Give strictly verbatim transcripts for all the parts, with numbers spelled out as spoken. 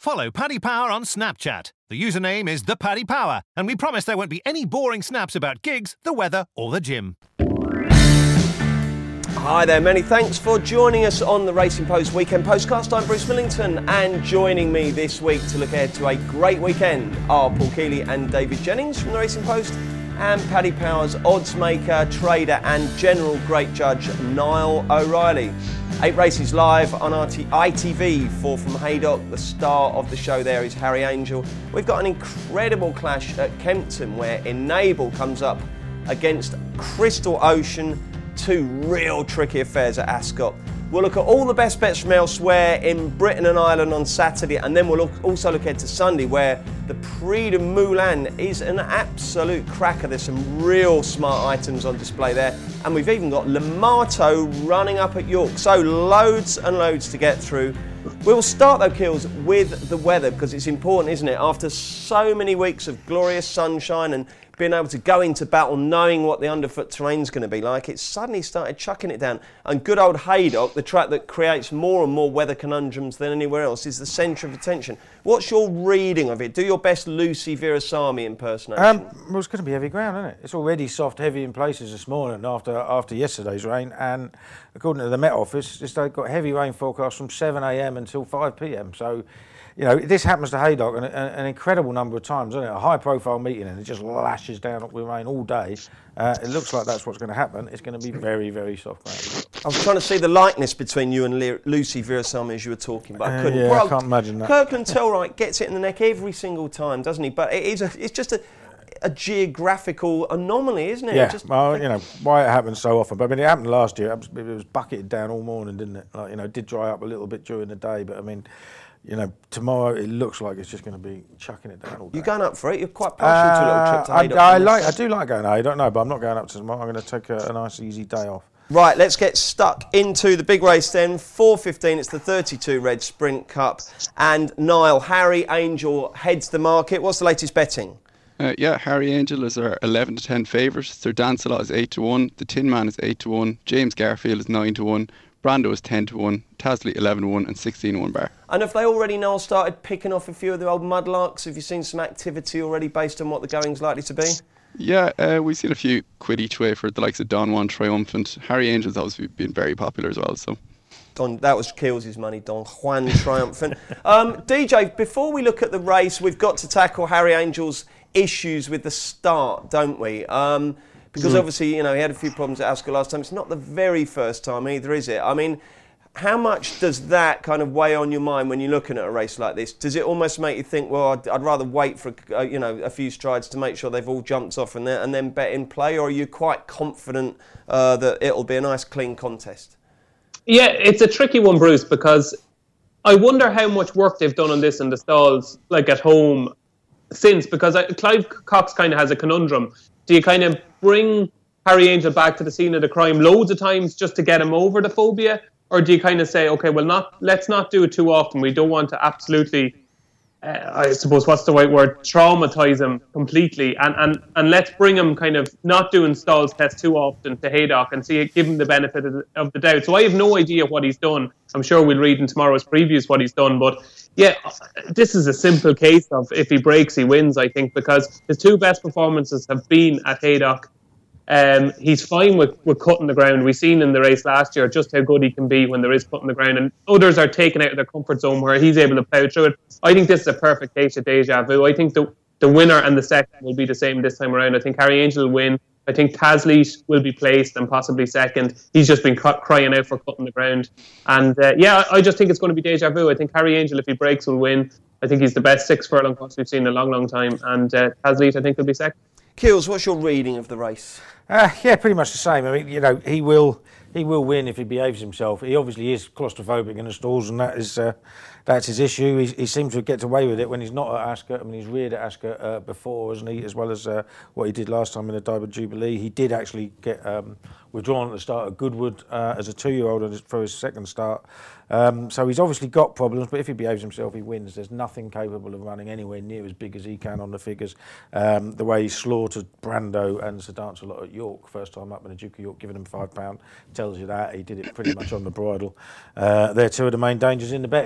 Follow Paddy Power on Snapchat. The username is the Paddy Power, and we promise there won't be any boring snaps about gigs, the weather, or the gym. Hi there, many thanks for joining us on the Racing Post Weekend Postcast. I'm Bruce Millington, and joining me this week to look ahead to a great weekend are Paul Keeley and David Jennings from the Racing Post, and Paddy Power's odds maker, trader and general great judge Niall O'Reilly. Eight races live on I T V, four from Haydock. The star of the show there is Harry Angel. We've got an incredible clash at Kempton where Enable comes up against Crystal Ocean. Two real tricky affairs at Ascot. We'll look at all the best bets from elsewhere in Britain and Ireland on Saturday, and then we'll look, also look ahead to Sunday where the Prix de Moulin is an absolute cracker. There's some real smart items on display there, and we've even got Lamato running up at York. So loads and loads to get through. We'll start though, Kills, with the weather because it's important, isn't it? After so many weeks of glorious sunshine and being able to go into battle knowing what the underfoot terrain's going to be like, it suddenly started chucking it down. And good old Haydock, the track that creates more and more weather conundrums than anywhere else, is the centre of attention. What's your reading of it? Do your best Lucy Virasamy impersonation. Um, well, it's going to be heavy ground, isn't it? It's already soft, heavy in places this morning after after yesterday's rain. And according to the Met Office, it's they've got heavy rain forecast from seven a m until five p m. So, you know, this happens to Haydock an, an incredible number of times, isn't it? A high-profile meeting and it just lashes down with rain all day. Uh, it looks like that's what's going to happen. It's going to be very, very soft ground. I was trying to see the likeness between you and Le- Lucy Virasamy as you were talking, but I couldn't. Uh, yeah, well, I can't imagine that. Kirkland Tellwright gets it in the neck every single time, doesn't he? But it is a, it's just a, a geographical anomaly, isn't it? Yeah, it just, well, you know, why it happens so often. But I mean, it happened last year. It was, it was bucketed down all morning, didn't it? Like, you know, it did dry up a little bit during the day, but I mean, you know, tomorrow it looks like it's just going to be chucking it down all day. You're going up for it? You're quite partial to a little trip to Haydock. I, I, like, I do like going to Haydock, no, but I'm not going up to tomorrow. I'm going to take a, a nice, easy day off. Right, let's get stuck into the big race then. four fifteen, it's the thirty-two Red Sprint Cup. And Niall, Harry Angel heads the market. What's the latest betting? Uh, yeah, Harry Angel is our eleven to ten favourite. Sir Dancelot is eight to one. The Tin Man is eight to one. James Garfield is nine to one. Brando is ten to one, Tasley eleven to one and sixteen to one bar. And have they already now started picking off a few of the old mudlarks? Have you seen some activity already based on what the going's likely to be? Yeah, uh, we've seen a few quid each way for the likes of Don Juan Triumphant. Harry Angel's obviously been very popular as well. So, Don, that was Kills' money, Don Juan Triumphant. um, D J, before we look at the race, we've got to tackle Harry Angel's issues with the start, don't we? Um, Because mm. obviously, you know, he had a few problems at Ascot last time. It's not the very first time either, is it? I mean, how much does that kind of weigh on your mind when you're looking at a race like this? Does it almost make you think, well, I'd, I'd rather wait for, uh, you know, a few strides to make sure they've all jumped off and then, and then bet in play? Or are you quite confident uh, that it'll be a nice, clean contest? Yeah, it's a tricky one, Bruce, because I wonder how much work they've done on this in the stalls, like at home, since. Because I, Clive Cox kind of has a conundrum. Do you kind of bring Harry Angel back to the scene of the crime loads of times just to get him over the phobia? Or do you kind of say, okay, well, not let's not do it too often. We don't want to absolutely, uh, I suppose, what's the right word, traumatise him completely. And, and, and let's bring him kind of not doing stalls tests too often to Haydock and see give him the benefit of the, of the doubt. So I have no idea what he's done. I'm sure we'll read in tomorrow's previews what he's done. But yeah, this is a simple case of if he breaks, he wins, I think, because his two best performances have been at Haydock. Um, he's fine with, with cutting the ground. We've seen in the race last year just how good he can be when there is cutting the ground, and others are taken out of their comfort zone where he's able to plough through it. I think this is a perfect case of deja vu. I think the, the winner and the second will be the same this time around. I think Harry Angel will win. I think Tasley will be placed and possibly second. He's just been cu- crying out for cutting the ground. And uh, yeah, I just think it's going to be deja vu. I think Harry Angel, if he breaks, will win. I think he's the best six furlong horse we've seen in a long, long time. And uh, Tasley, I think, will be second. Kills, what's your reading of the race? Uh, yeah, pretty much the same. I mean, you know, he will he will win if he behaves himself. He obviously is claustrophobic in the stalls, and that is uh, that's his issue. He, he seems to get away with it when he's not at Ascot. I mean, he's reared at Ascot uh, before, hasn't he? As well as uh, what he did last time in the Diamond Jubilee. He did actually get um, withdrawn at the start at Goodwood uh, as a two-year-old for his second start. Um, so he's obviously got problems, but if he behaves himself, he wins. There's nothing capable of running anywhere near as big as he can on the figures. Um, the way he slaughtered Brando and Sir Dancelot at York, first time up in the Duke of York, giving him five pounds, tells you that. He did it pretty much on the bridle. Uh, they're two of the main dangers in the betting. So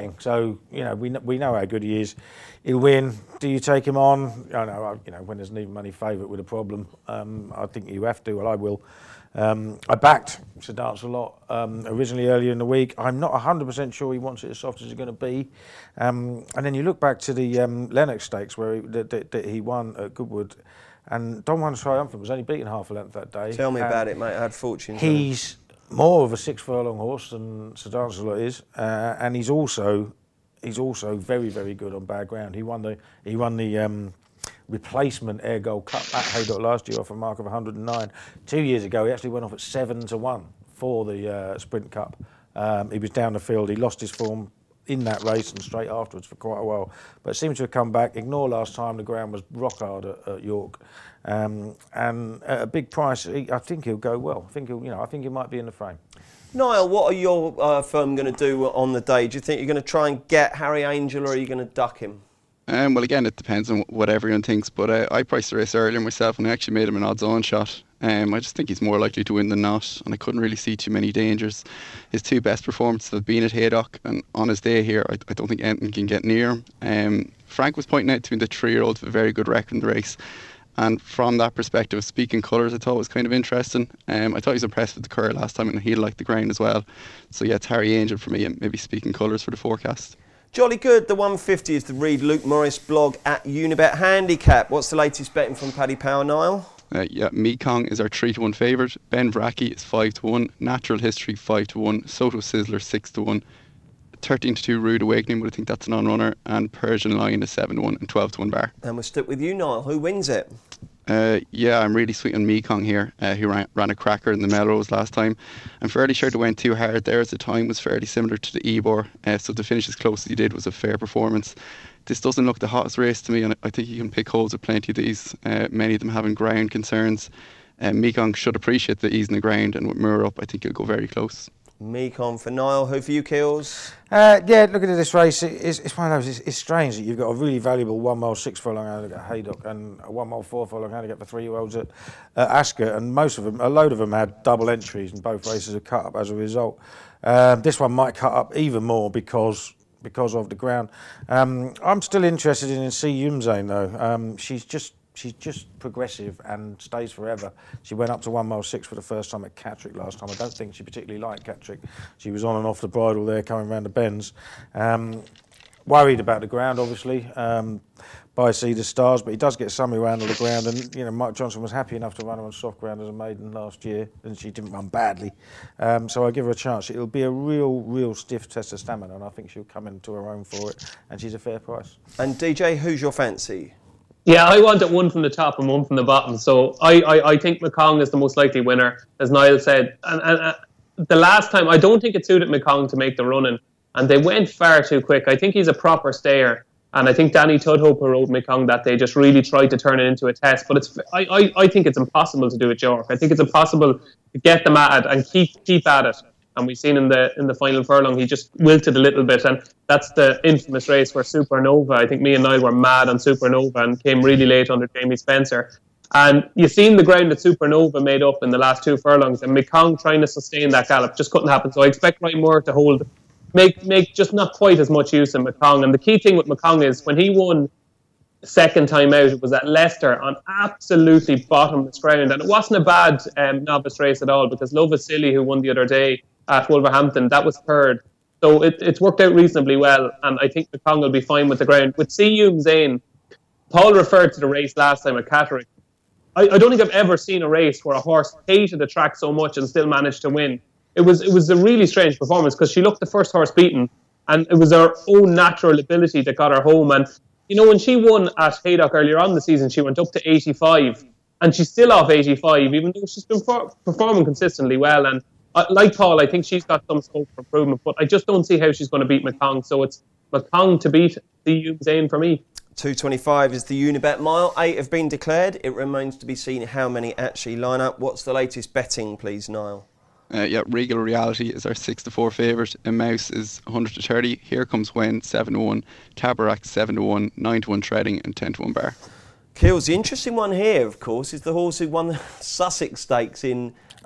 So, you know, we we know how good he is. He'll win. Do you take him on? I know, you know, when there's an even money favourite with a problem, um, I think you have to. Well, I will. Um, I backed Sir Dance a lot um, originally earlier in the week. I'm not one hundred percent sure he wants it as soft as it's going to be. Um, and then you look back to the um, Lennox Stakes where he, that, that, that he won at Goodwood, and Don Juan Triumphant was only beaten half a length that day. Tell me and about it, mate. I had fortunes. He's more of a six furlong horse than Sir Dance a lot is, uh, and he's also he's also very very good on bad ground. He won the he won the. Um, replacement Air Gold Cup at Haydock last year off a mark of one hundred and nine. Two years ago, he actually went off at seven to one for the uh, Sprint Cup. Um, he was down the field. He lost his form in that race and straight afterwards for quite a while, but seemed to have come back. Ignore last time, the ground was rock hard at, at York, um, and at a big price. He, I think he'll go well. I think he'll, you know, I think he might be in the frame. Niall, what are your uh, firm going to do on the day? Do you think you're going to try and get Harry Angel, or are you going to duck him? Um, well, again, it depends on what everyone thinks, but uh, I priced the race earlier myself and I actually made him an odds-on shot. Um, I just think he's more likely to win than not, and I couldn't really see too many dangers. His two best performances have been at Haydock, and on his day here, I, I don't think anything can get near him. Um, Frank was pointing out to me the three-year-old with a very good record in the race, and from that perspective, Speaking Colours I thought was kind of interesting. Um, I thought he was impressed with the curl last time, and he liked the ground as well. So yeah, it's Harry Angel for me, and maybe Speaking Colours for the forecast. Jolly good. The one fifty is the Read Luke Morris blog at Unibet Handicap. What's the latest betting from Paddy Power, Niall? Uh, yeah, Mekong is our three to one favourite. Ben Vracki is five to one. Natural History five to one. Soto Sizzler six to one. thirteen to two Rude Awakening, but I think that's an on-runner. And Persian Lion is seven to one and twelve to one bar. And we'll stick with you, Niall. Who wins it? Uh, yeah, I'm really sweet on Mekong here. Uh, he ran, ran a cracker in the Melrose last time. I'm fairly sure they went too hard there, as the time was fairly similar to the Ebor. Uh, so to finish as close as he did was a fair performance. This doesn't look the hottest race to me, and I think you can pick holes with plenty of these. Uh, many of them having ground concerns. Uh, Mekong should appreciate the ease in the ground, and with Moore up, I think he'll go very close. Mekong for Niall. Who for you, Keels? Uh, yeah, looking at this race, it, it's, it's one of those. It's, it's strange that you've got a really valuable one mile six furlong handicap at Haydock and a one mile four furlong handicap for three year olds at, at Ascot, and most of them, a load of them, had double entries, and both races have cut up as a result. Um, this one might cut up even more because because of the ground. Um, I'm still interested in C Yumzane though. Um, she's just. She's just progressive and stays forever. She went up to one mile six for the first time at Catterick last time. I don't think she particularly liked Catterick. She was on and off the bridle there, coming round the bends. Um, worried about the ground, obviously, um, by Sea the Stars, but he does get some around on the ground. And you know, Mike Johnson was happy enough to run her on soft ground as a maiden last year, and she didn't run badly. Um, so I give her a chance. It'll be a real, real stiff test of stamina, and I think she'll come into her own for it. And she's a fair price. And D J, who's your fancy? Yeah, I wanted one from the top and one from the bottom. So I, I, I think Mekong is the most likely winner, as Niall said. And, and uh, the last time, I don't think it suited Mekong to make the run-in. And they went far too quick. I think he's a proper stayer. And I think Danny Tudhope, who rode Mekong that day, just really tried to turn it into a test. But it's I, I, I think it's impossible to do at York. I think it's impossible to get them at it and keep keep at it. And we've seen in the in the final furlong, he just wilted a little bit. And that's the infamous race where Supernova, I think me and Niall were mad on Supernova and came really late under Jamie Spencer. And you've seen the ground that Supernova made up in the last two furlongs. And Mekong trying to sustain that gallop just couldn't happen. So I expect Ryan Moore to hold, make make just not quite as much use of Mekong. And the key thing with Mekong is when he won second time out, it was at Leicester on absolutely bottomless ground. And it wasn't a bad um, novice race at all, because Love Is Silly, who won the other day at Wolverhampton, that was third. So it, it's worked out reasonably well, and I think Mekong will be fine with the ground. With C Yumzane, Paul referred to the race last time at Catterick. I, I don't think I've ever seen a race where a horse hated the track so much and still managed to win. It was it was a really strange performance, because she looked the first horse beaten, and it was her own natural ability that got her home. And you know, when she won at Haydock earlier on in the season, she went up to eighty-five, and she's still off eighty-five, even though she's been for, performing consistently well. And uh, like Paul, I think she's got some scope for improvement, but I just don't see how she's going to beat Mekong. So it's Mekong to beat C Yumzane for me. two twenty-five is the Unibet mile. Eight have been declared. It remains to be seen how many actually line up. What's the latest betting, please, Niall? Uh, yeah, Regal Reality is our six to four favourite. And Mouse is one hundred to thirty. Here Comes When seven to one. Tabarak seven to one. nine to one Treading and ten to one Bar. Kills. The interesting one here, of course, is the horse who won the Sussex Stakes in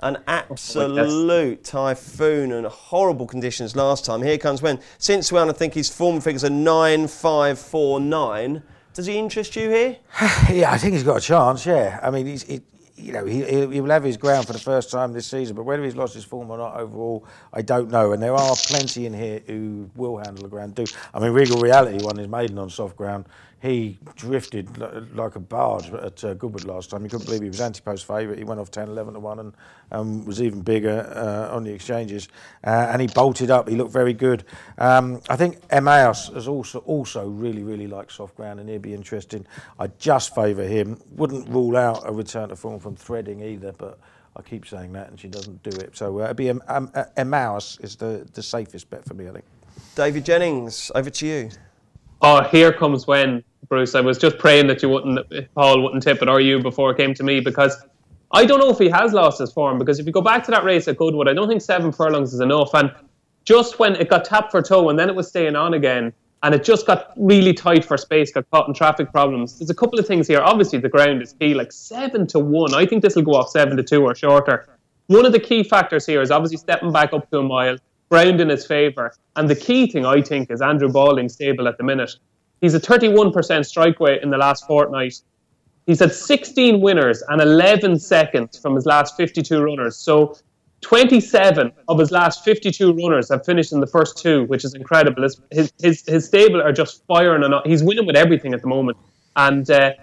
An absolute typhoon and horrible conditions last time. Here comes Wen. Since when, I think his form figures are nine five four nine. Does he interest you here? Yeah, I think he's got a chance, yeah. I mean, he's, he, you know, he, he will have his ground for the first time this season, but whether he's lost his form or not overall, I don't know. And there are plenty in here who will handle the ground. Do I mean, Regal Reality won his maiden on soft ground. He drifted like a barge at uh, Goodwood last time. You couldn't believe he was anti-post favourite. He went off ten eleven to one and um, was even bigger uh, on the exchanges. Uh, and he bolted up. He looked very good. Um, I think Emmaus has also also really, really liked soft ground, and he'd be interesting. I just favour him. Wouldn't rule out a return to form from Threading either, but I keep saying that and she doesn't do it. So uh, it'd be um, um, Emmaus is the, the safest bet for me, I think. David Jennings, over to you. Oh, here comes when, Bruce. I was just praying that you wouldn't, Paul wouldn't tip it, or you, before it came to me, because I don't know if he has lost his form. Because if you go back to that race at Goodwood, I don't think seven furlongs is enough. And just when it got tapped for toe and then it was staying on again, and it just got really tight for space, got caught in traffic problems. There's a couple of things here. Obviously, the ground is key, like seven to one. I think this will go off seven to two or shorter. One of the key factors here is obviously stepping back up to a mile, ground in his favour. And the key thing, I think, is Andrew Balding's stable at the minute. He's a thirty-one percent strike weight in the last fortnight. He's had sixteen winners and eleven seconds from his last fifty-two runners. So twenty-seven of his last fifty-two runners have finished in the first two, which is incredible. His his his, his stable are just firing, and he's winning with everything at the moment. And uh,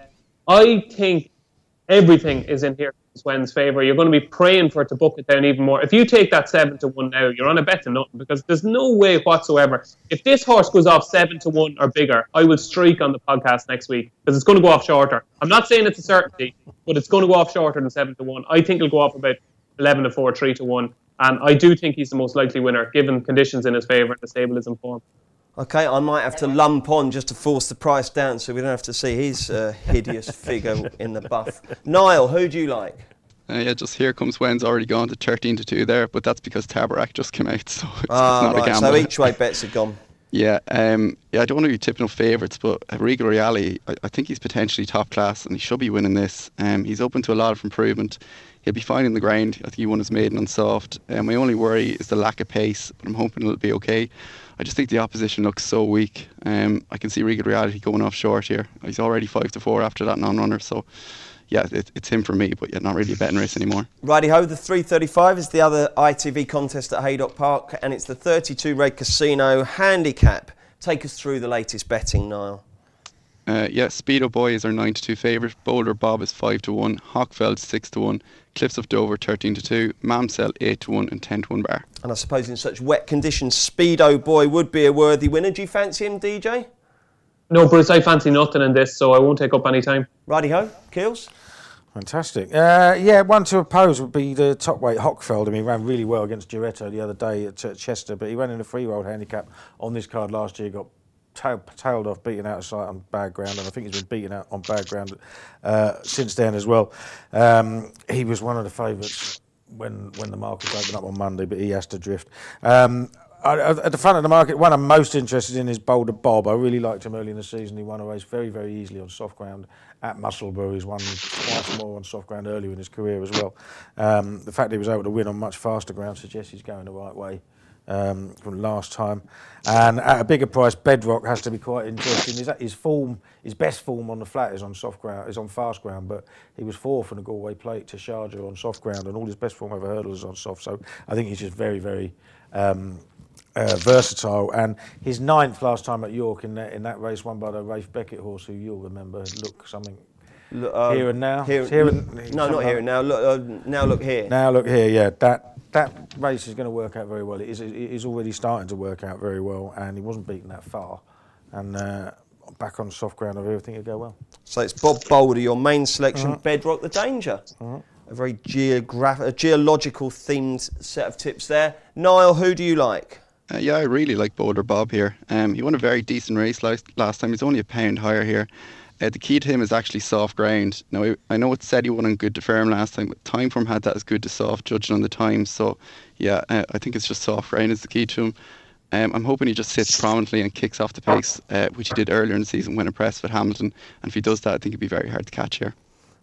I think everything is in here in Swen's favour. You're going to be praying for it to book it down even more. If you take that seven to one now, you're on a bet to nothing, because there's no way whatsoever. If this horse goes off seven to one or bigger, I will streak on the podcast next week, because it's going to go off shorter. I'm not saying it's a certainty, but it's going to go off shorter than seven to one. I think it'll go off about eleven to four, three to one, and I do think he's the most likely winner given conditions in his favour and the stable is in form. Okay, I might have to lump on just to force the price down so we don't have to see his uh, hideous figure in the buff. Niall, who do you like? Uh, yeah, just here comes Wen's already gone to thirteen to two there, but that's because Tabarak just came out, so it's, ah, it's not right, a gamble. So each way bets have gone. Yeah, um, yeah, I don't want to be tipping up favourites, but Regal Reality, I, I think he's potentially top class and he should be winning this. Um, he's open to a lot of improvement. He'll be finding the ground. I think he won his maiden on soft. Um, my only worry is the lack of pace, but I'm hoping it'll be okay. I just think the opposition looks so weak. Um, I can see Regal Reality going off short here. He's already five to four after that non-runner, so yeah, it, it's him for me, but yeah, not really a betting race anymore. Righty-ho, the three thirty-five is the other I T V contest at Haydock Park, and it's the thirty-two Red Casino Handicap. Take us through the latest betting, Niall. Uh, yeah, Speedo Boy is our nine to two favourite. Boulder Bob is five to one. Hockfeld six to one. Cliffs of Dover thirteen to two. Mamsell eight to one and ten to one bar. And I suppose in such wet conditions, Speedo Boy would be a worthy winner. Do you fancy him, D J? No, Bruce, I fancy nothing in this, so I won't take up any time. Righty-ho, Keels? Fantastic. Uh, yeah, one to oppose would be the top weight Hockfeld. I mean, he ran really well against Giretto the other day at uh, Chester, but he ran in a three-year-old handicap on this card last year, got tail, tailed off, beaten out of sight on bad ground, and I think he's been beaten out on bad ground uh, since then as well. Um, he was one of the favourites when when the market opened up on Monday, but he has to drift. Um, At the front of the market, one I'm most interested in is Boulder Bob. I really liked him early in the season. He won a race very, very easily on soft ground at Musselburgh. He's won twice more on soft ground earlier in his career as well. Um, the fact that he was able to win on much faster ground suggests he's going the right way um, from last time. And at a bigger price, Bedrock has to be quite interesting. His, his form, his best form on the flat is on soft ground, is on fast ground, but he was fourth in the Galway Plate to Sharjah on soft ground, and all his best form over hurdles is on soft. So I think he's just very, very Um, Uh, versatile, and his ninth last time at York in that in that race, won by the Rafe Beckett horse, who you'll remember. Look, something look, um, here and now. Here, here look, and, no, not here and now. Look, uh, now look here. Now look here. Yeah, that that race is going to work out very well. It is, it is already starting to work out very well, and he wasn't beaten that far. And uh, back on soft ground, I really think it'll go well. So it's Bob Boulder, your main selection. Uh-huh. Bedrock, the danger. Uh-huh. A very geograph- a geological themed set of tips there. Niall, who do you like? Uh, yeah, I really like Boulder Bob here. Um, he won a very decent race last, last time. He's only a pound higher here. Uh, the key to him is actually soft ground. Now, I, I know it said he won on good to firm last time, but Timeform had that as good to soft, judging on the time. So, yeah, uh, I think it's just soft ground is the key to him. Um, I'm hoping he just sits prominently and kicks off the pace, uh, which he did earlier in the season when impressed with Hamilton. And if he does that, I think it'd be very hard to catch here.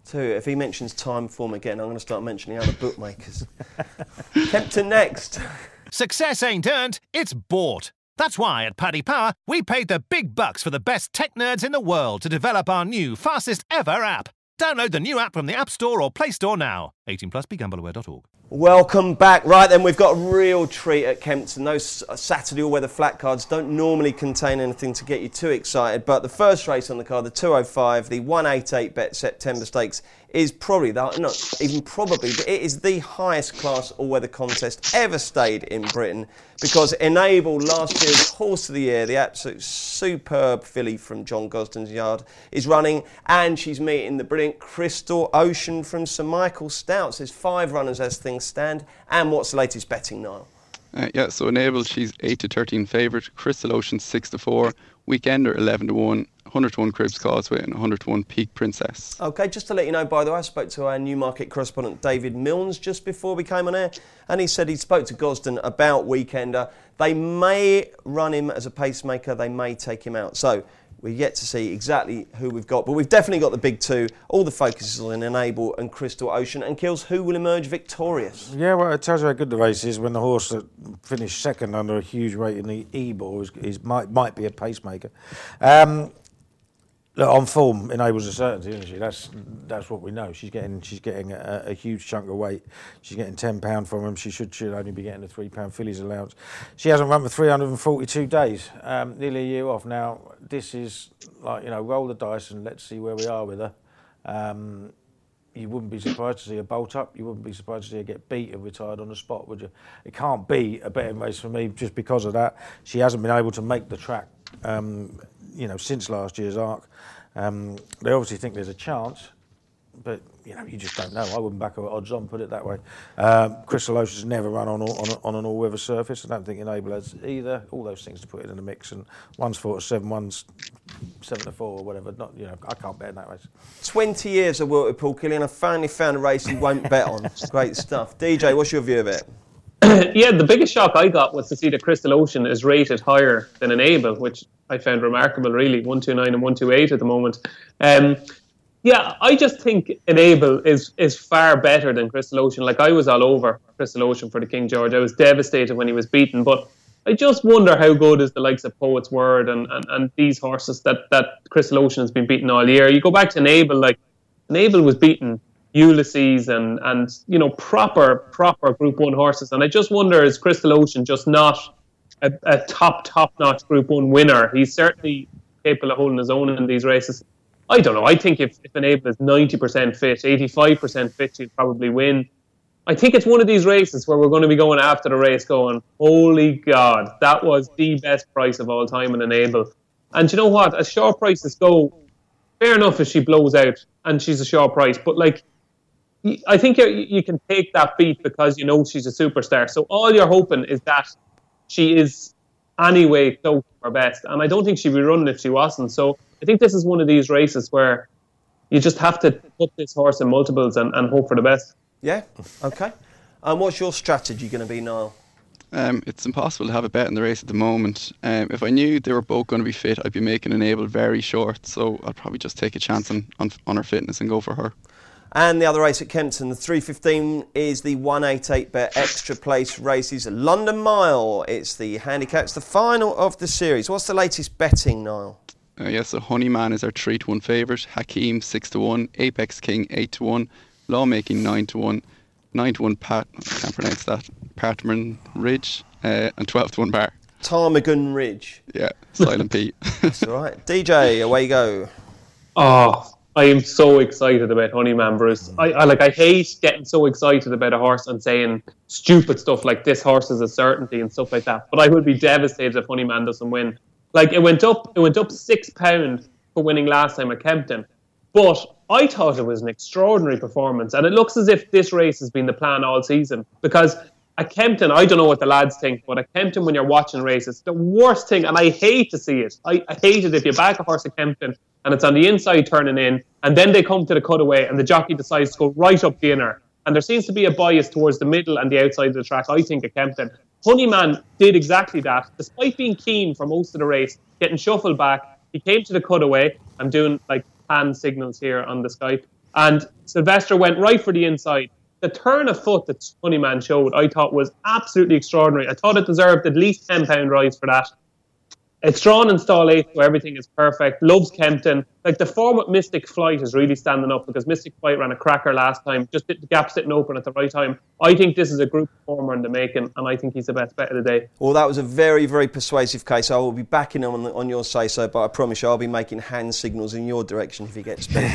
Two. If he mentions Time Form again, I'm going to start mentioning other bookmakers. Kempton next. Success ain't earned, it's bought. That's why at Paddy Power, we paid the big bucks for the best tech nerds in the world to develop our new, fastest ever app. Download the new app from the App Store or Play Store now. eighteen plus, be gamble aware dot org. Welcome back. Right then, we've got a real treat at Kempton. Those Saturday all-weather flat cards don't normally contain anything to get you too excited, but the first race on the card, the two oh five, the one eighty-eight bet September Stakes, is probably, the, not even probably, but it is the highest class all-weather contest ever stayed in Britain, because Enable, last year's Horse of the Year, the absolute superb filly from John Gosden's yard, is running, and she's meeting the brilliant Crystal Ocean from Sir Michael Stouts. There's five runners as things stand. And what's the latest betting, Niall? Uh, yeah, so Enable, she's eight to thirteen favourite. Crystal Ocean, six to four. Weekender, eleven to one. one hundred to one Cribs Causeway and one hundred to one Peak Princess. OK, just to let you know, by the way, I spoke to our Newmarket correspondent David Milnes just before we came on air, and he said he spoke to Gosden about Weekender. They may run him as a pacemaker, they may take him out. So we're yet to see exactly who we've got, but we've definitely got the big two. All the focus is on Enable and Crystal Ocean. And Kills, who will emerge victorious? Yeah, well, it tells you how good the race is when the horse that finished second under a huge rate in the E-ball is, is might might be a pacemaker. Um, Look, on form, Enable's a certainty, isn't she? That's that's what we know. She's getting she's getting a, a huge chunk of weight. She's getting ten pound from him. She should should only be getting a three pound fillies allowance. She hasn't run for three hundred and forty two days, um, nearly a year off. Now this is like, you know, roll the dice and let's see where we are with her. Um, you wouldn't be surprised to see her bolt up. You wouldn't be surprised to see her get beat and retired on the spot, would you? It can't be a betting race for me just because of that. She hasn't been able to make the track, um, you know, since last year's Arc. Um, they obviously think there's a chance, but you know, you just don't know. I wouldn't back her at odds on, put it that way. Um, Crystal Ocean's never run on, all, on, a, on an all-weather surface. I don't think Enable has either. All those things to put it in the mix, and one's four to seven, one's seven to four or whatever. Not, you know, I can't bet in that race. Twenty years I've worked with Paul Keeley, and I finally found a race he won't bet on. Great stuff. D J, what's your view of it? Yeah, the biggest shock I got was to see that Crystal Ocean is rated higher than Enable, which I found remarkable, really. one twenty-nine and one twenty-eight at the moment. Um, yeah, I just think Enable is is far better than Crystal Ocean. Like, I was all over Crystal Ocean for the King George. I was devastated when he was beaten, but I just wonder how good is the likes of Poet's Word and, and, and these horses that, that Crystal Ocean has been beaten all year. You go back to Enable, like, Enable was beaten Ulysses and, and you know, proper, proper Group one horses. And I just wonder, is Crystal Ocean just not a, a top, top-notch Group one winner? He's certainly capable of holding his own in these races. I don't know. I think if, if Enable is ninety percent fit, eighty-five percent fit, he'll probably win. I think it's one of these races where we're going to be going after the race going, holy God, that was the best price of all time in Enable. And you know what? As short prices go, fair enough if she blows out and she's a short price. But, like, I think you can take that beat because you know she's a superstar. So all you're hoping is that she is anyway close to her best. And I don't think she'd be running if she wasn't. So I think this is one of these races where you just have to put this horse in multiples and, and hope for the best. Yeah, okay. And what's your strategy going to be, Niall? Um, it's impossible to have a bet in the race at the moment. Um, if I knew they were both going to be fit, I'd be making Enable very short. So I'd probably just take a chance on, on, on her fitness and go for her. And the other race at Kempton, the three fifteen, is the one eighty-eight bet extra place races, London Mile. It's the handicap, it's the final of the series. What's the latest betting, Niall? Uh, yes, so Honeyman is our three to one favourite, Hakeem six to one, Apex King eight to one, Lawmaking nine to one, nine to one Pat, I can't pronounce that, Parterman Ridge, uh, and twelve to one Bar. Ptarmigan Ridge. Yeah, Silent Pete. That's all right. D J, away you go. Oh, I am so excited about Honeyman, Bruce. I, I like. I hate getting so excited about a horse and saying stupid stuff like this horse is a certainty and stuff like that. But I would be devastated if Honeyman doesn't win. Like, it went up, it went up six pound for winning last time at Kempton. But I thought it was an extraordinary performance, and it looks as if this race has been the plan all season. Because at Kempton, I don't know what the lads think, but at Kempton, when you're watching races, the worst thing, and I hate to see it. I, I hate it if you back a horse at Kempton and it's on the inside turning in, and then they come to the cutaway and the jockey decides to go right up the inner. And there seems to be a bias towards the middle and the outside of the track, I think, at Kempton. Honeyman did exactly that. Despite being keen for most of the race, getting shuffled back, he came to the cutaway. I'm doing, like, hand signals here on the Skype. And Sylvester went right for the inside. The turn of foot that Honeyman showed, I thought was absolutely extraordinary. I thought it deserved at least ten pound rise for that. It's drawn in stall eight, so everything is perfect. Loves Kempton. Like, the form with Mystic Flight is really standing up, because Mystic Flight ran a cracker last time. Just the gap sitting open at the right time. I think this is a group performer in the making, and I think he's the best bet of the day. Well, that was a very, very persuasive case. I will be backing him on, the, on your say-so, but I promise you I'll be making hand signals in your direction if he gets beat.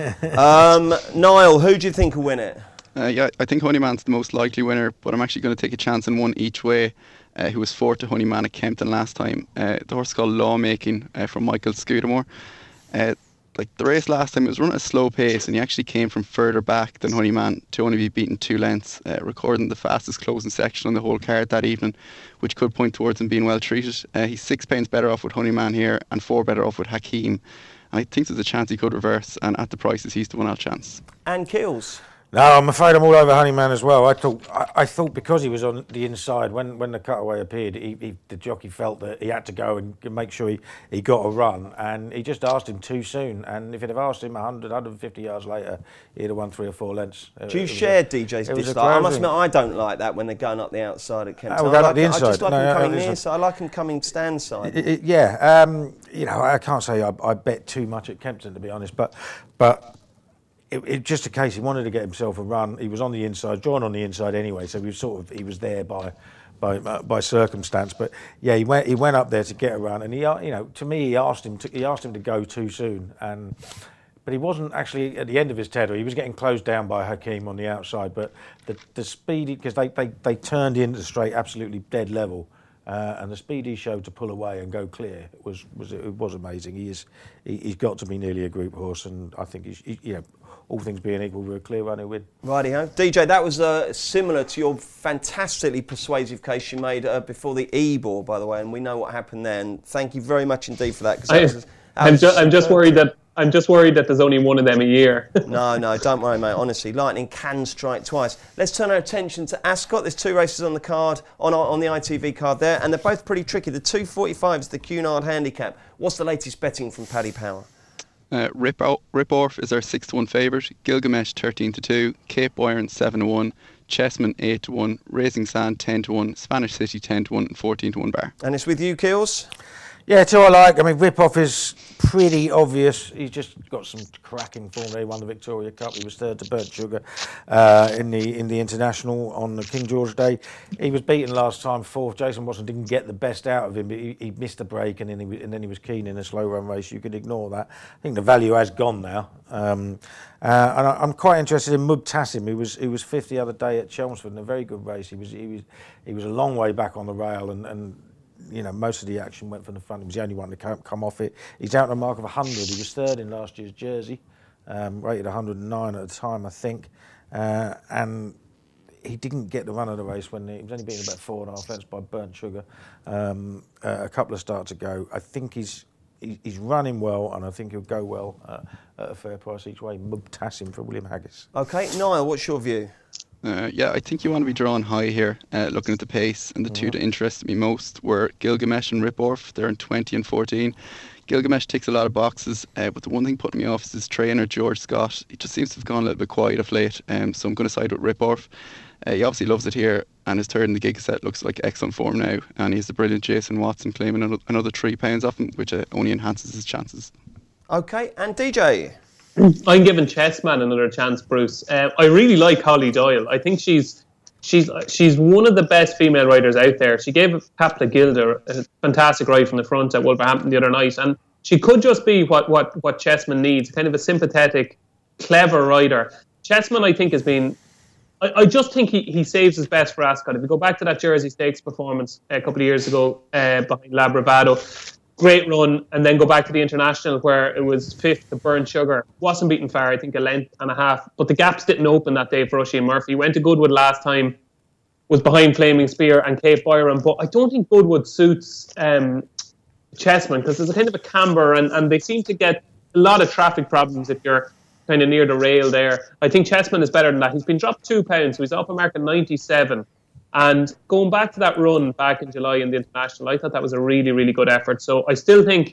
um, Niall, who do you think will win it? Uh, yeah, I think Honeyman's the most likely winner, but I'm actually going to take a chance on one each way. Uh, who was fourth to Honeyman at Kempton last time. Uh, the horse called Lawmaking uh, from Michael Scudamore. Uh, like the race last time, it was running at a slow pace, and he actually came from further back than Honeyman to only be beaten two lengths, uh, recording the fastest closing section on the whole card that evening, which could point towards him being well treated. Uh, he's six pounds better off with Honeyman here, and four better off with Hakeem. And I think there's a chance he could reverse, and at the prices, he's the one-off chance. And Kills. No, I'm afraid I'm all over Honeyman as well. I thought I, I thought because he was on the inside, when, when the cutaway appeared, he, he, the jockey felt that he had to go and make sure he, he got a run, and he just asked him too soon. And if he'd have asked him one hundred, one hundred fifty yards later, he'd have won three or four lengths. Do you share a, D J's dislike? I must admit, I don't like that when they're going up the outside at Kempton. Oh, I, like the inside. I just like no, him coming no, near side. I like him coming stand side. It, it, yeah, um, you know, I can't say I, I bet too much at Kempton, to be honest, but but. It, it just a case he wanted to get himself a run. He was on the inside, drawn on the inside anyway, so he was sort of he was there by by uh, by circumstance. But yeah, he went he went up there to get a run, and he you know to me he asked him to he asked him to go too soon, and but he wasn't actually at the end of his tether. He was getting closed down by Hakeem on the outside, but the the speed because they, they they turned into straight absolutely dead level. Uh, and the speed he showed to pull away and go clear was was it was amazing. He is he, he's got to be nearly a group horse, and I think he's he, you know all things being equal, we're a clear runner win. Rightio, D J. That was uh, similar to your fantastically persuasive case you made uh, before the Ebor, by the way, and we know what happened there. And thank you very much indeed for that. 'Cause that I, was, that I'm, was ju- I'm just worried that. I'm just worried that there's only one of them a year. no, no, don't worry, mate. Honestly, lightning can strike twice. Let's turn our attention to Ascot. There's two races on the card, on on the I T V card there, and they're both pretty tricky. The two forty-five is the Cunard Handicap. What's the latest betting from Paddy Power? Uh, Rip, o- Rip Orf is our six to one favourite. Gilgamesh thirteen to two. Cape Byron seven to one. Chessman eight to one. Raising Sand ten to one. Spanish City ten to one and fourteen to one bar. And it's with you, Kills? Yeah, two I like. I mean, Rip-Off is pretty obvious. He's just got some cracking form there. He won the Victoria Cup. He was third to Burnt Sugar uh, in the in the International on the King George Day. He was beaten last time, fourth. Jason Watson didn't get the best out of him, but he, he missed a break, and then he and then he was keen in a slow run race. You could ignore that. I think the value has gone now. Um, uh, and I, I'm quite interested in Mubtasim, who was who was fifth the other day at Chelmsford in a very good race. He was he was he was a long way back on the rail, and. and you know, most of the action went from the front. He was the only one to come, come off it. He's out on a mark of one hundred. He was third in last year's Jersey, um, rated one hundred nine at the time, I think. Uh, and he didn't get the run of the race when he, he was only beaten about four and a half lengths by Burnt Sugar um, uh, a couple of starts ago. I think he's he, he's running well, and I think he'll go well uh, at a fair price each way. Mubtasim for William Haggis. OK, Niall, what's your view? Uh, yeah, I think you want to be drawn high here, uh, looking at the pace. And the two that interested me most were Gilgamesh and Rip Orf. They're in twenty and fourteen. Gilgamesh ticks a lot of boxes, uh, but the one thing putting me off is his trainer, George Scott. He just seems to have gone a little bit quiet of late, um, so I'm going to side with Rip Orf. Uh, he obviously loves it here, and his third in the gig set looks like excellent form now. And he's the brilliant Jason Watson claiming another, another three pounds off him, which uh, only enhances his chances. OK, and D J? I'm giving Chessman another chance, Bruce. Uh, I really like Holly Doyle. I think she's she's she's one of the best female riders out there. She gave Capla Gilda a fantastic ride from the front at Wolverhampton the other night, and she could just be what what what Chessman needs, kind of a sympathetic, clever rider. Chessman, I think, has been. I, I just think he, he saves his best for Ascot. If you go back to that Jersey Stakes performance a couple of years ago uh, behind Lab Bravado, great run, and then go back to the International where it was fifth to Burnt Sugar. Wasn't beaten far, I think a length and a half, but the gaps didn't open that day for Oisin Murphy. Went to Goodwood last time, was behind Flaming Spear and Cape Byron, but I don't think Goodwood suits um, Chessman because there's a kind of a camber, and, and they seem to get a lot of traffic problems if you're kind of near the rail there. I think Chessman is better than that. He's been dropped two pounds, so he's off a mark at ninety-seven. And going back to that run back in July in the International, I thought that was a really, really good effort. So I still think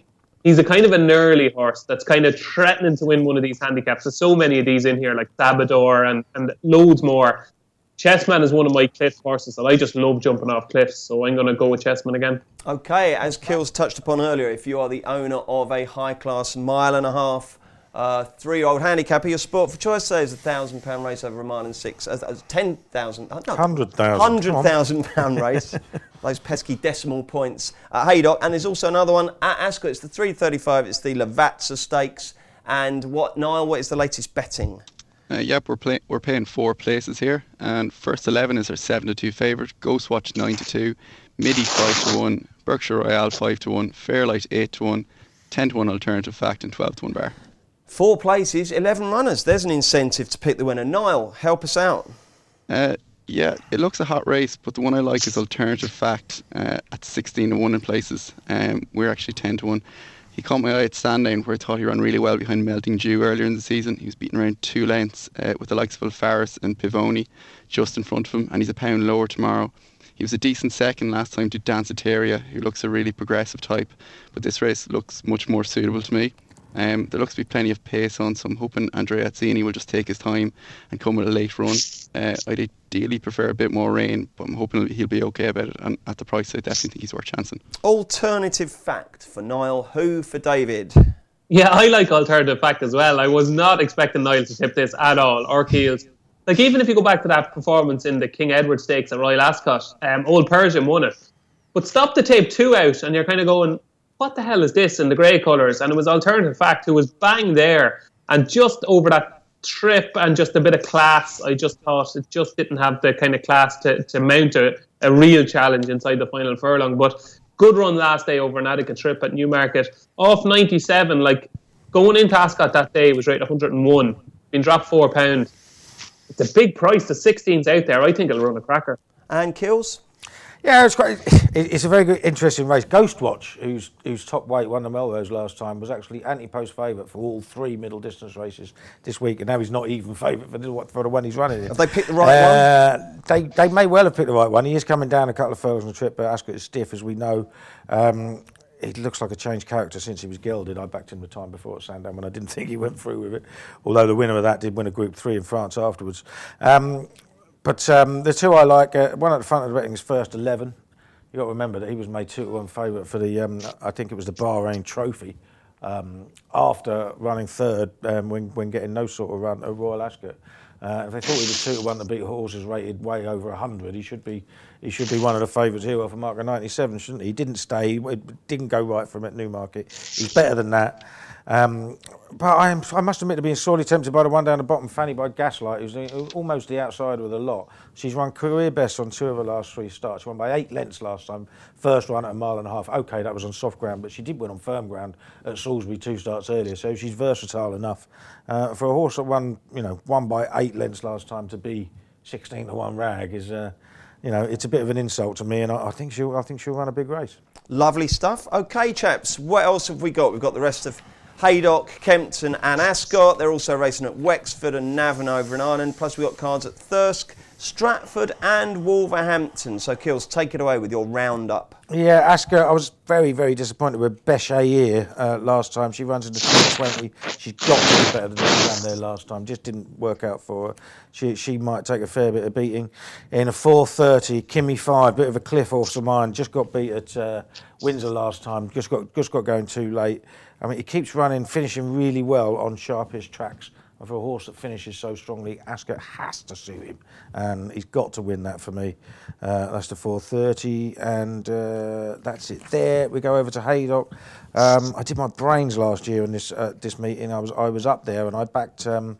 he's a kind of an early horse that's kind of threatening to win one of these handicaps. There's so many of these in here, like Sabador and, and loads more. Chessman is one of my cliff horses that I just love jumping off cliffs, so I'm going to go with Chessman again. Okay, as Kills touched upon earlier, if you are the owner of a high-class mile and a half uh, three-year-old handicapper, your sport for choice says a thousand pound race over a mile and six, uh, uh, ten thousand, uh, no, hundred thousand, hundred thousand pound race. Those pesky decimal points at Haydock, and there's also another one at Ascot. It's the three thirty-five. It's the Lavazza Stakes. And what, Niall? What is the latest betting? Uh, yep, we're play- we're paying four places here, and first eleven is our seven to two favourite. Ghostwatch nine to two, Midi five to one, Berkshire Royale five to one, Fairlight eight to one, ten to one Alternative Fact, and twelve to one Bar. Four places, eleven runners. There's an incentive to pick the winner. Niall, help us out. Uh, yeah, it looks a hot race, but the one I like is Alternative Fact uh, at sixteen to one in places. Um, we're actually ten to one. He caught my eye at Sandown, where I thought he ran really well behind Melting Dew earlier in the season. He was beaten around two lengths uh, with the likes of Alfaris and Pivoni just in front of him, and he's a pound lower tomorrow. He was a decent second last time to Danceteria, who looks a really progressive type, but this race looks much more suitable to me. Um, there looks to be plenty of pace on, so I'm hoping Andrea Azzini will just take his time and come with a late run. Uh, I'd ideally prefer a bit more rain, but I'm hoping he'll be okay about it, and at the price I definitely think he's worth chancing. Alternative Fact for Niall, who for David? Yeah, I like Alternative Fact as well. I was not expecting Niall to tip this at all, or Keels. Like, even if you go back to that performance in the King Edward Stakes at Royal Ascot, um, Old Persian won it. But stop the tape two out, and you're kind of going, what the hell is this in the grey colours? And it was Alternative Fact who was bang there, and just over that trip and just a bit of class, I just thought it just didn't have the kind of class to, to mount a, a real challenge inside the final furlong. But good run last day over an Attica trip at Newmarket. Off ninety-seven, like going into Ascot that day was right one hundred and one, been dropped four pounds. It's a big price, the sixteen's out there. I think it'll run a cracker. And Kills? Yeah, it's quite. It's a very good, interesting race. Ghostwatch, who's who's top weight, won the Melrose last time, was actually anti-post favourite for all three middle distance races this week, and now he's not even favourite for the, for the one he's running in. Have they picked the right uh, one? They they may well have picked the right one. He is coming down a couple of furlongs on the trip, but Ascot is stiff, as we know. Um, He looks like a changed character since he was gelded. I backed him the time before at Sandown when I didn't think he went through with it, although the winner of that did win a Group three in France afterwards. Um, but um, the two I like, uh, one at the front of the betting is First eleven. You've got to remember that he was made two to one favourite for the, um, I think it was the Bahrain Trophy, um, after running third um, when, when getting no sort of run at Royal Ascot. Uh, if they thought he was two to one to beat horses rated way over one hundred, he should be he should be one of the favourites here off a mark of ninety-seven, shouldn't he? He didn't stay, it didn't go right for him at Newmarket. He's better than that. Um, but I, am, I must admit to being sorely tempted by the one down the bottom, Fanny by Gaslight, who's the, almost the outsider of the lot. She's run career best on two of her last three starts. She won by eight lengths last time, first run at a mile and a half. OK, that was on soft ground, but she did win on firm ground at Salisbury two starts earlier, so she's versatile enough. Uh, for a horse that won, you know, won by eight lengths last time to be sixteen to one rag is, uh, you know, it's a bit of an insult to me, and I, I think she'll, I think she'll run a big race. Lovely stuff. OK, chaps, what else have we got? We've got the rest of Haydock, Kempton and Ascot. They're also racing at Wexford and Navan over in Ireland. Plus we've got cards at Thirsk, Stratford and Wolverhampton. So, Kills, take it away with your roundup. Yeah, Ascot, I was very, very disappointed with Bechair uh, last time. She runs in the two twenty. She's got to be better than she ran there last time. Just didn't work out for her. She she might take a fair bit of beating. In a four thirty, Kimmy five, bit of a cliff horse of mine. Just got beat at uh, Windsor last time. Just got just got going too late. I mean, he keeps running, finishing really well on sharpish tracks. And for a horse that finishes so strongly, Ascot has to suit him, and he's got to win that for me. Uh, that's the four thirty, and uh, that's it there. We go over to Haydock. Um, I did my brains last year in this uh, this meeting. I was I was up there, and I backed um,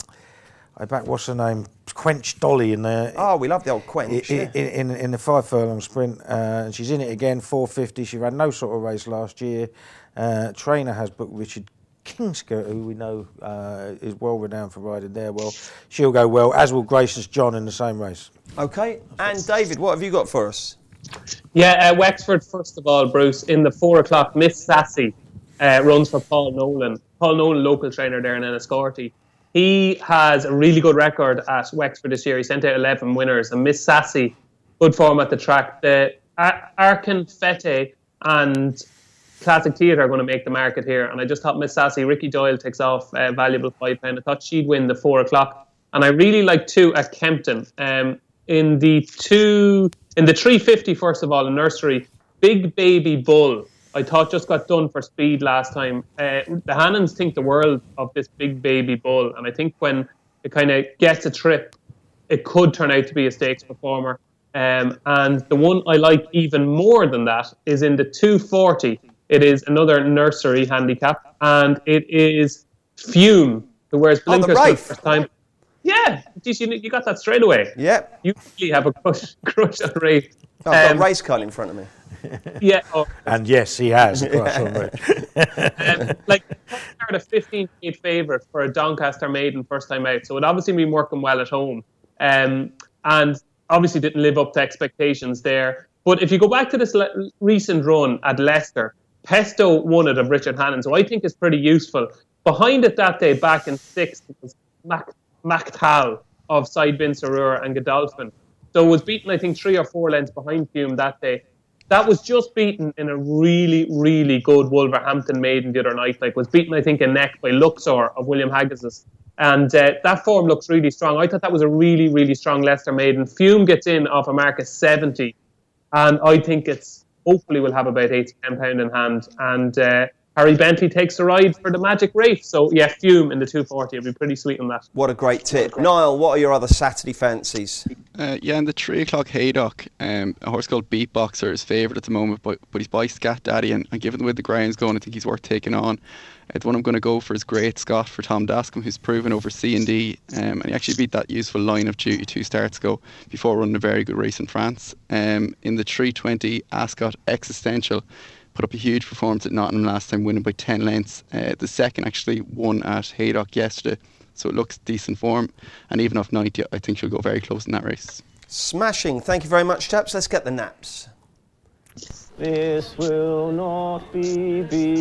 I backed what's her name, Quench Dolly in the. Oh, we love the old Quench. In, yeah. in, in, in the five furlong sprint, uh, and she's in it again. four fifty. She ran no sort of race last year. Uh, trainer has booked Richard Kingsker, who we know uh, is well renowned for riding there. Well, she'll go well, as will Gracious John in the same race. OK, and David, what have you got for us? Yeah, uh, Wexford, first of all, Bruce, in the four o'clock, Miss Sassy uh, runs for Paul Nolan. Paul Nolan, local trainer there in Enniscorthy. He has a really good record at Wexford this year. He sent out eleven winners, and Miss Sassy, good form at the track. The Ar- Arkin Fete and Classic Theatre are going to make the market here, and I just thought Miss Sassy, Ricky Doyle takes off a uh, valuable five pound. I thought she'd win the four o'clock, and I really like two at Kempton. Um, in the two, in the three fifty, first of all, in nursery, Big Baby Bull. I thought just got done for speed last time. Uh, the Hannons think the world of this Big Baby Bull, and I think when it kind of gets a trip, it could turn out to be a stakes performer. Um, and the one I like even more than that is in the two forty. It is another nursery handicap, and it is Fume, who wears blinkers oh, for the first time. Yeah, geez, you, you got that straight away. Yeah. You really have a crush, crush on Rafe. Oh, I've got Um, a race card in front of me. Yeah. Oh, And yes, he has. a crush on me. um, like, they're a fifteen to eight favourite for a Doncaster maiden first time out, so it obviously been working well at home. Um, and obviously didn't live up to expectations there. But if you go back to this le- recent run at Leicester, Pesto won it of Richard Hannon, so I think it's pretty useful. Behind it that day, back in sixth, was Mac- Mactal of Side Bin Sarur and Godolphin. So it was beaten, I think, three or four lengths behind Fume that day. That was just beaten in a really, really good Wolverhampton maiden the other night. Like, was beaten, I think, in neck by Luxor of William Haggis's. And uh, that form looks really strong. I thought that was a really, really strong Leicester maiden. Fume gets in off a mark of seventy. And I think it's, hopefully we'll have about eight to ten pound in hand. And uh, Harry Bentley takes the ride for the Magic Rafe. So, yeah, Fume in the two forty. It'll be pretty sweet on that. What a great tip. Niall, what are your other Saturday fancies? Uh, yeah, in the three o'clock Haydock, um, a horse called Beatboxer is favoured at the moment, but but he's by Scat Daddy, and, and given the way the ground's going, I think he's worth taking on. Uh, the one I'm going to go for is Great Scott for Tom Dascombe, who's proven over C and D, um, and he actually beat that useful line of duty two starts ago before running a very good race in France. Um, in the three twenty Ascot Existential, put up a huge performance at Nottingham last time, winning by ten lengths. Uh, the second actually won at Haydock yesterday, so it looks decent form, and even off ninety, I think she'll go very close in that race. Smashing. Thank you very much, chaps. Let's get the naps. This will not be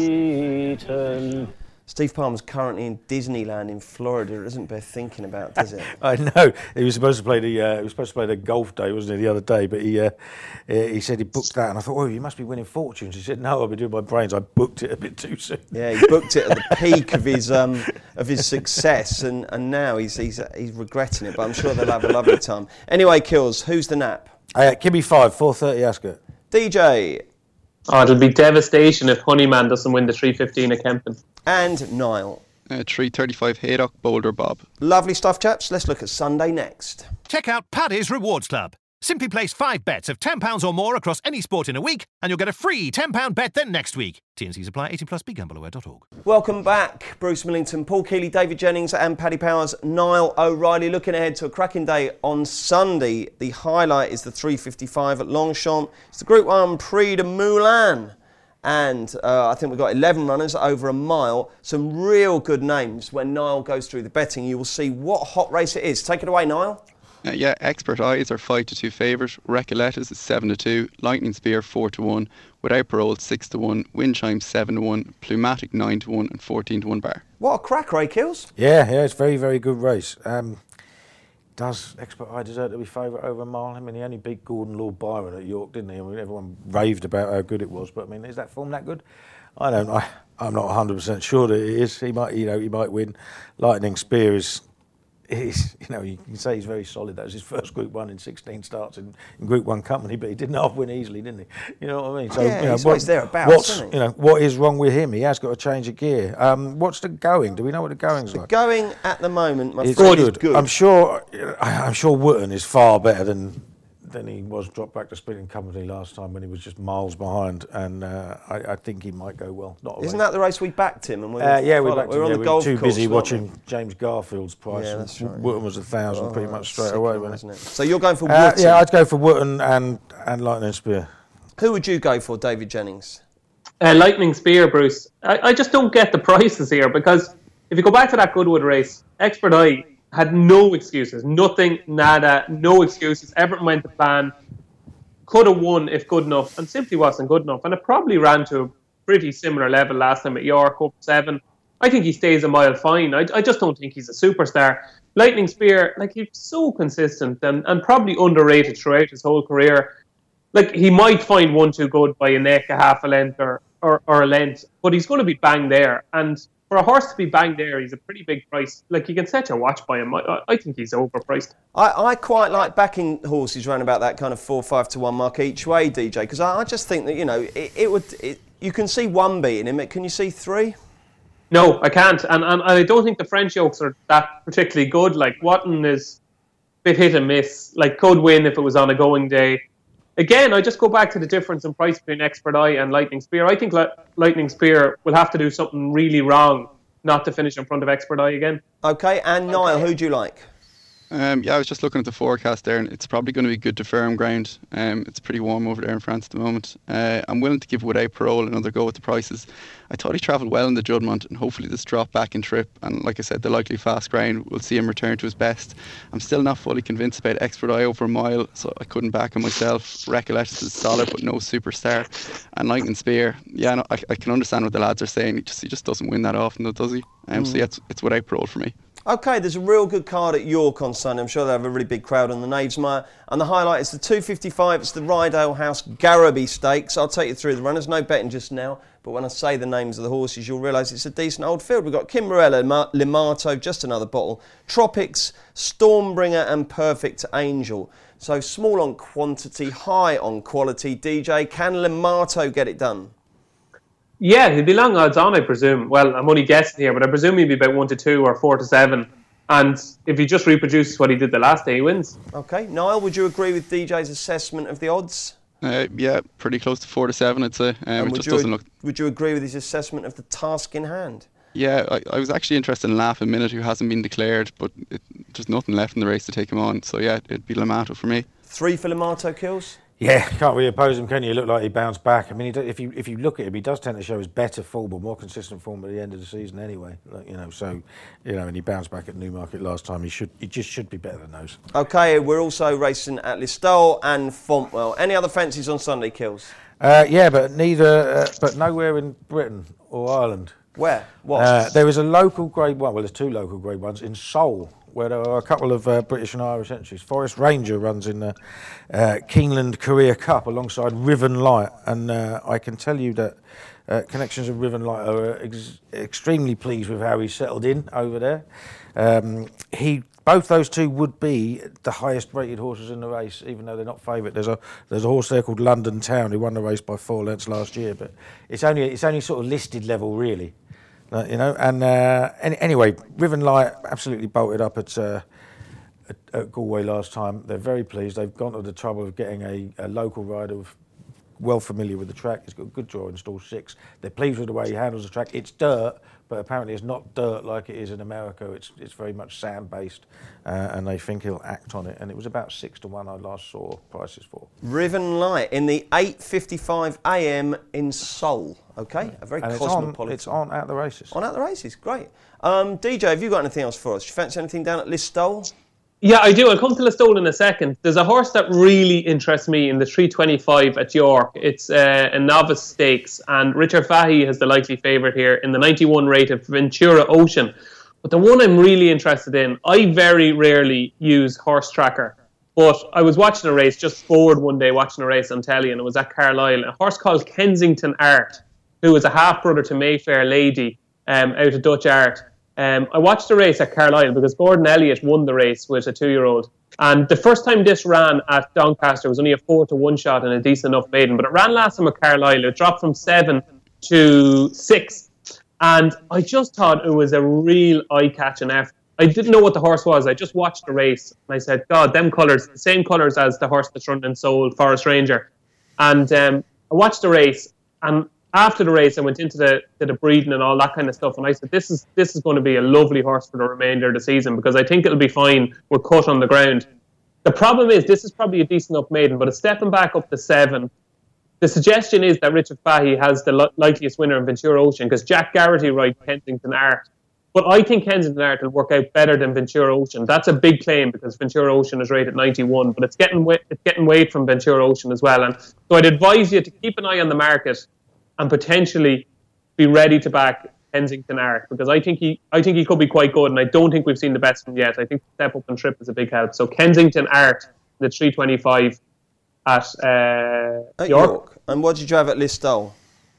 beaten. Steve Palmer's currently in Disneyland in Florida. It doesn't bear thinking about, does it? I know he was supposed to play the uh, he was supposed to play the golf day, wasn't he, the other day? But he uh, he said he booked that, and I thought, oh, you must be winning fortunes. He said, no, I've been doing my brains. I booked it a bit too soon. Yeah, he booked it at the peak of his um, of his success, and, and now he's he's he's regretting it. But I'm sure they'll have a lovely time. Anyway, Kills, who's the nap? Uh, give me five, four thirty Ascot. D J. Oh, it'll be devastation if Honeyman doesn't win the three fifteen at Kempton. And Niall. Uh, three thirty-five Haydock, Boulder Bob. Lovely stuff, chaps. Let's look at Sunday next. Check out Paddy's Rewards Club. Simply place five bets of ten pounds or more across any sport in a week, and you'll get a free ten pound bet the next week. T and C's apply. eighteen plus, be gamble aware dot org. Welcome back. Bruce Millington, Paul Keeley, David Jennings and Paddy Powers, Niall O'Reilly. Looking ahead to a cracking day on Sunday. The highlight is the three fifty-five at Longchamp. It's the Group one Prix de Moulin. And uh, I think we've got eleven runners over a mile. Some real good names. When Niall goes through the betting, you will see what hot race it is. Take it away, Niall. Uh, yeah, Expert Eyes are five to two favourite. Recoletas is seven to two. Lightning Spear four to one. Without Parole six to one. Wind Chime seven to one. Plumatic nine to one and fourteen to one bar. What a crack, Ray Kills. Yeah, yeah, it's a very, very good race. Um, does Expert Eye deserve to be favourite over a mile? I mean, he only beat Gordon Lord Byron at York, didn't he? I mean, everyone raved about how good it was, but I mean, is that form that good? I don't. I, I'm not one hundred percent sure that it is. He might, you know, he might win. Lightning Spear is, is, you know, you can say he's very solid. That was his first Group One in sixteen starts in, in Group One company, but he didn't half win easily, didn't he? You know what I mean? So, Yeah, you know, he's always thereabouts, what's, isn't he? you know, what is wrong with him? He has got to change a gear. Um, what's the going? Do we know what the going's like? Going at the moment, my It's friend, is good. good. I'm sure. I'm sure Wootton is far better than than he was dropped back to Spinning Company last time when he was just miles behind, and uh, I, I think he might go well. Not a Isn't race. that the race we backed him? And we Uh, were yeah, we follow- backed we were him, on yeah, the we golf were too course, busy weren't we? watching James Garfield's price. Yeah, and that's right. Wootton was a thousand Oh, pretty much straight sick away, one, wasn't isn't it? So you're going for Uh, Wootton. yeah, I'd go for Wootton and and Lightning Spear. Who would you go for, David Jennings? Uh, Lightning Spear, Bruce. I, I just don't get the prices here, because if you go back to that Goodwood race, Expert Eye had no excuses. Nothing, nada, no excuses. Everything went to plan. Could have won if good enough, and simply wasn't good enough. And it probably ran to a pretty similar level last time at York, up seven. I think he stays a mile fine. I, I just don't think he's a superstar. Lightning Spear, like, he's so consistent and, and probably underrated throughout his whole career. Like, he might find one too good by a neck, a half a length, or, or, or a length, but he's going to be bang there. And for a horse to be bang there, he's a pretty big price. Like, you can set your watch by him. I, I think he's overpriced. I, I quite like backing horses around about that kind of four, five to one mark each way, D J, because I, I just think that, you know, it, it would. It, you can see one beating him. Can you see three? No, I can't. And, and I don't think the French Oaks are that particularly good. Like, Watton is a bit hit and miss. Like, could win if it was on a going day. Again, I just go back to the difference in price between Expert Eye and Lightning Spear. I think Li- Lightning Spear will have to do something really wrong not to finish in front of Expert Eye again. Okay, and Niall, who do you like? Um, yeah, I was just looking at the forecast there, and it's probably going to be good to firm ground. Um, it's pretty warm over there in France at the moment. Uh, I'm willing to give Without Parole another go with the prices. I thought he travelled well in the Juddmonte, and hopefully this drop back in trip, and like I said, the likely fast ground, will see him return to his best. I'm still not fully convinced about Expert Eye over a mile, so I couldn't back him myself. Recollects is solid, but no superstar. And Lightning Spear, yeah, no, I, I can understand what the lads are saying. He just, he just doesn't win that often, though, does he? Um, mm. So yeah, it's, it's Without Parole for me. Okay, there's a real good card at York on Sunday. I'm sure they have a really big crowd on the Knavesmire. And the highlight is the two fifty-five. It's the Rydale House Garraby Stakes. I'll take you through the runners. No betting just now. But when I say the names of the horses, you'll realise it's a decent old field. We've got Kimberella, Limato, just another bottle, Tropics, Stormbringer and Perfect Angel. So small on quantity, high on quality. D J, can Limato get it done? Yeah, he'd be long odds on, I presume. Well, I'm only guessing here, but I presume he'd be about one to two or four to seven. And if he just reproduces what he did the last day, he wins. Okay, Niall, would you agree with D J's assessment of the odds? Uh, yeah, pretty close to four to seven, I'd say. Um, it just doesn't look. Would you agree with his assessment of the task in hand? Yeah, I, I was actually interested in Laugh a Minute, who hasn't been declared, but it, there's nothing left in the race to take him on. So yeah, it'd be Limato for me. Three for Limato, Kills? Yeah, can't really oppose him, can you? Look like he bounced back. I mean, he do, if you if you look at him, he does tend to show his better form, but more consistent form at the end of the season anyway. Like, you know, so you know, and he bounced back at Newmarket last time. He should, he just should be better than those. Okay, we're also racing at Listowel and Fontwell. Any other fancies on Sunday, Kills? Uh, yeah, but neither, uh, but nowhere in Britain or Ireland. Where? What? Uh, there is a local Grade One. Well, there's two local Grade Ones in Seoul, where there are a couple of uh, British and Irish entries. Forest Ranger runs in the uh, Keeneland Career Cup alongside Riven Light, and uh, I can tell you that uh, connections of Riven Light are ex- extremely pleased with how he's settled in over there. Um, he, both those two would be the highest rated horses in the race, even though they're not favourite. There's a there's a horse there called London Town who won the race by four lengths last year, but it's only it's only sort of listed level really. Uh, you know, and uh, any, anyway, Riven Light absolutely bolted up at, uh, at, at Galway last time. They're very pleased. They've gone to the trouble of getting a, a local rider of, well familiar with the track. He's got a good draw in stall six. They're pleased with the way he handles the track. It's dirt, but apparently it's not dirt like it is in America. It's it's very much sand based, uh, and they think he'll act on it. And it was about six to one I last saw prices for. Riven Light in the eight fifty-five a m in Seoul. Okay, a very and cosmopolitan. It's on, it's on at the races. On at the races, great. Um, D J, have you got anything else for us? Do you fancy anything down at Listowel? Yeah, I do. I'll come to Listowel in a second. There's a horse that really interests me in the three twenty-five at York. It's uh, a novice stakes, and Richard Fahey has the likely favourite here in the ninety-one rated Ventura Ocean. But the one I'm really interested in, I very rarely use Horse Tracker, but I was watching a race, just bored one day watching a race on telly, and it was at Carlisle. A horse called Kensington Art, who was a half-brother to Mayfair Lady um, out of Dutch Art. Um, I watched the race at Carlisle because Gordon Elliott won the race with a two-year-old. And the first time this ran at Doncaster was only a four to one shot and a decent enough maiden. But it ran last time at Carlisle. It dropped from seven to six. And I just thought it was a real eye-catching effort. I didn't know what the horse was. I just watched the race. And I said, God, them colours, the same colours as the horse that's running in Seoul, Forest Ranger. And um, I watched the race, and after the race, I went into the to the breeding and all that kind of stuff, and I said, "This is this is going to be a lovely horse for the remainder of the season because I think it'll be fine. We're cut on the ground." The problem is, this is probably a decent enough maiden, but it's stepping back up to seven. The suggestion is that Richard Fahey has the li- likeliest winner in Ventura Ocean because Jack Garrity rides Kensington Art, but I think Kensington Art will work out better than Ventura Ocean. That's a big claim because Ventura Ocean is rated ninety-one, but it's getting wa- it's getting weight from Ventura Ocean as well, and so I'd advise you to keep an eye on the market and potentially be ready to back Kensington Art because I think he I think he could be quite good, and I don't think we've seen the best from him yet. I think the step up and trip is a big help. So Kensington Art, the three twenty-five at, uh, at York. York. And what did you have at Listowel?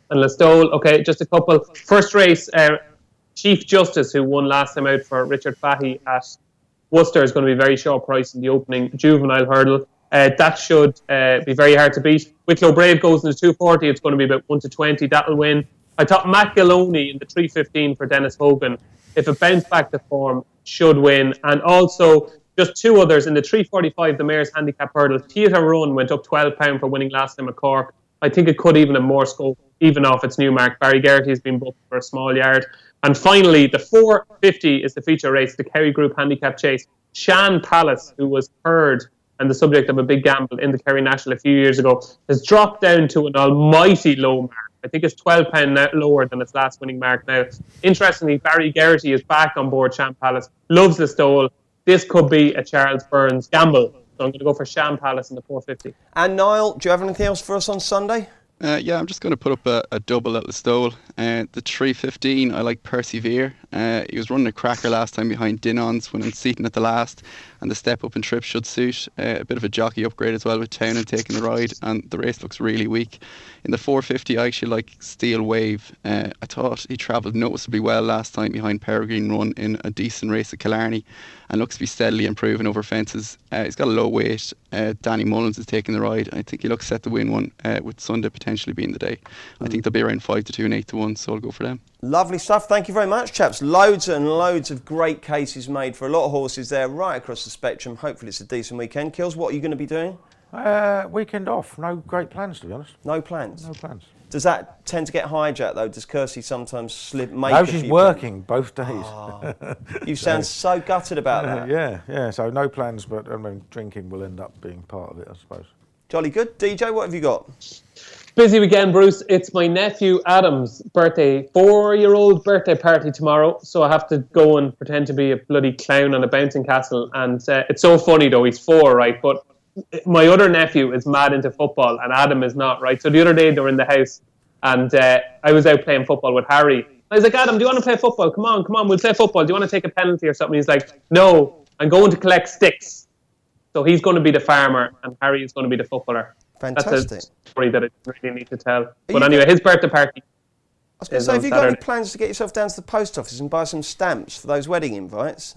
and Listowel. Okay, just a couple. First race, uh, Chief Justice, who won last time out for Richard Fahey at Worcester, is going to be very short price in the opening juvenile hurdle. Uh, that should uh, be very hard to beat. Wicklow Brave goes in the two forty. It's going to be about one to twenty. That'll win. I thought Matt Gilloney in the three fifteen for Dennis Hogan, if it bounced back to form, should win. And also just two others in the three forty-five, the Mayor's Handicap Hurdle. Theatre Run went up twelve pounds for winning last time at Cork. I think it could even have more scope, even off its new mark. Barry Geraghty has been booked for a small yard. And finally, the four fifty is the feature race, the Kerry Group Handicap Chase. Shan Palace, who was third and the subject of a big gamble in the Kerry National a few years ago, has dropped down to an almighty low mark. I think it's twelve pounds lower than its last winning mark now. Interestingly, Barry Geraghty is back on board Shan Palace, loves the stole. This could be a Charles Burns gamble. So I'm going to go for Shan Palace in the four fifty. And Niall, do you have anything else for us on Sunday? Uh, yeah, I'm just going to put up a, a double at Listowel. Uh, the three fifteen, I like Persevere. Uh, he was running a cracker last time behind Dinons, winning Seaton at the last, and the step up and trip should suit. Uh, a bit of a jockey upgrade as well with Townend taking the ride, and the race looks really weak. In the four fifty, I actually like Steel Wave. Uh, I thought he travelled noticeably well last time behind Peregrine Run in a decent race at Killarney, and looks to be steadily improving over fences. Uh, he's got a low weight. Uh, Danny Mullins is taking the ride. I think he looks set to win one, uh, with Sunday potentially being the day. I think they'll be around five to two and eight to one, so I'll go for them. Lovely stuff. Thank you very much, chaps. Loads and loads of great cases made for a lot of horses there right across the spectrum. Hopefully it's a decent weekend. Kills, what are you going to be doing? Uh, weekend off. No great plans, to be honest. No plans? No plans. Does that tend to get hijacked, though? Does Kirsty sometimes slip? Make no, a she's few working both days. Oh, you sound so gutted about that. yeah, yeah. So no plans, but I mean, drinking will end up being part of it, I suppose. Jolly good. D J, what have you got? Busy weekend, Bruce. It's my nephew Adam's birthday, four-year-old birthday party tomorrow. So I have to go and pretend to be a bloody clown on a bouncing castle. And uh, it's so funny, though. He's four, right? But my other nephew is mad into football, and Adam is not, right? So the other day they were in the house, and uh, I was out playing football with Harry. I was like, Adam, do you want to play football? Come on, come on, we'll play football. Do you want to take a penalty or something? He's like, no, I'm going to collect sticks. So he's going to be the farmer, and Harry is going to be the footballer. Fantastic. That's a story that I really need to tell. But anyway, his birthday party. I was going to say, have you got any plans to get yourself down to the post office and buy some stamps for those wedding invites?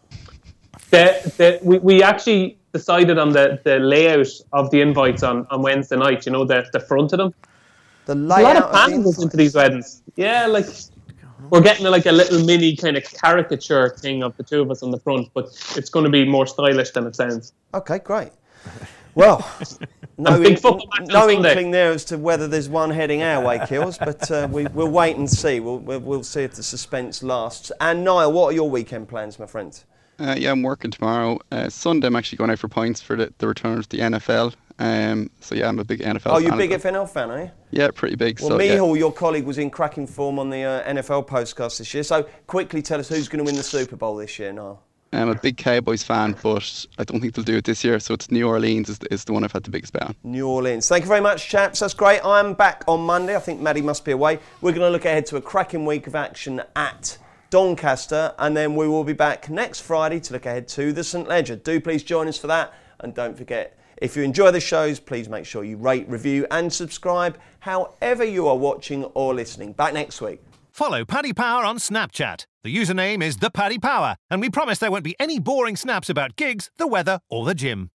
The, the, we, we actually decided on the, the layout of the invites on, on Wednesday night, you know, the, the front of them. The layout a lot of of planning goes into these weddings. Yeah, like, we're getting like a little mini kind of caricature thing of the two of us on the front, but it's going to be more stylish than it sounds. Okay, great. Well, no, big in, no Sunday. inkling there as to whether there's one heading our way, Kills, but uh, we, we'll wait and see. We'll, we'll, we'll see if the suspense lasts. And Niall, what are your weekend plans, my friend? Uh, yeah, I'm working tomorrow. Uh, Sunday, I'm actually going out for points for the, the return of the N F L. Um, so yeah, I'm a big N F L oh, fan. you're a big F N L fan, are you? Yeah, pretty big. Well, so, Mihal, yeah. your colleague, was in cracking form on the uh, N F L postcast this year. So quickly tell us who's going to win the Super Bowl this year, Niall. I'm a big Cowboys fan, but I don't think they'll do it this year. So it's New Orleans is the, is the one I've had the biggest bet on. New Orleans. Thank you very much, chaps. That's great. I'm back on Monday. I think Maddie must be away. We're going to look ahead to a cracking week of action at Doncaster, and then we will be back next Friday to look ahead to the St Ledger. Do please join us for that, and don't forget, if you enjoy the shows, please make sure you rate, review and subscribe however you are watching or listening. Back next week. Follow Paddy Power on Snapchat. The username is The Paddy Power, and we promise there won't be any boring snaps about gigs, the weather or the gym.